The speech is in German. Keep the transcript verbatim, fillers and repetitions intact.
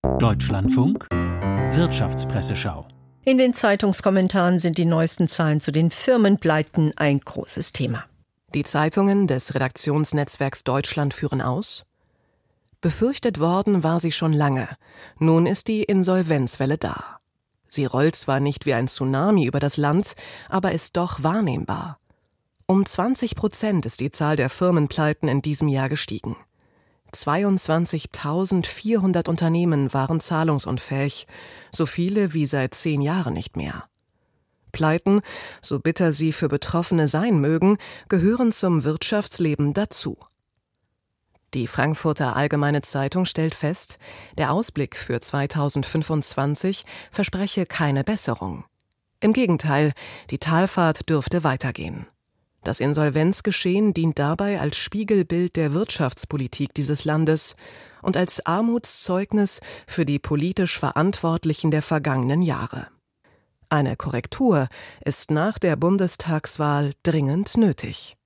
Deutschlandfunk Wirtschaftspresseschau. In den Zeitungskommentaren sind die neuesten Zahlen zu den Firmenpleiten ein großes Thema. Die Zeitungen des Redaktionsnetzwerks Deutschland führen aus: Befürchtet worden war sie schon lange. Nun ist die Insolvenzwelle da. Sie rollt zwar nicht wie ein Tsunami über das Land, aber ist doch wahrnehmbar. Um zwanzig Prozent ist die Zahl der Firmenpleiten in diesem Jahr gestiegen. zweiundzwanzigtausendvierhundert Unternehmen waren zahlungsunfähig, so viele wie seit zehn Jahren nicht mehr. Pleiten, so bitter sie für Betroffene sein mögen, gehören zum Wirtschaftsleben dazu. Die Frankfurter Allgemeine Zeitung stellt fest, der Ausblick für zweitausendfünfundzwanzig verspreche keine Besserung. Im Gegenteil, die Talfahrt dürfte weitergehen. Das Insolvenzgeschehen dient dabei als Spiegelbild der Wirtschaftspolitik dieses Landes und als Armutszeugnis für die politisch Verantwortlichen der vergangenen Jahre. Eine Korrektur ist nach der Bundestagswahl dringend nötig.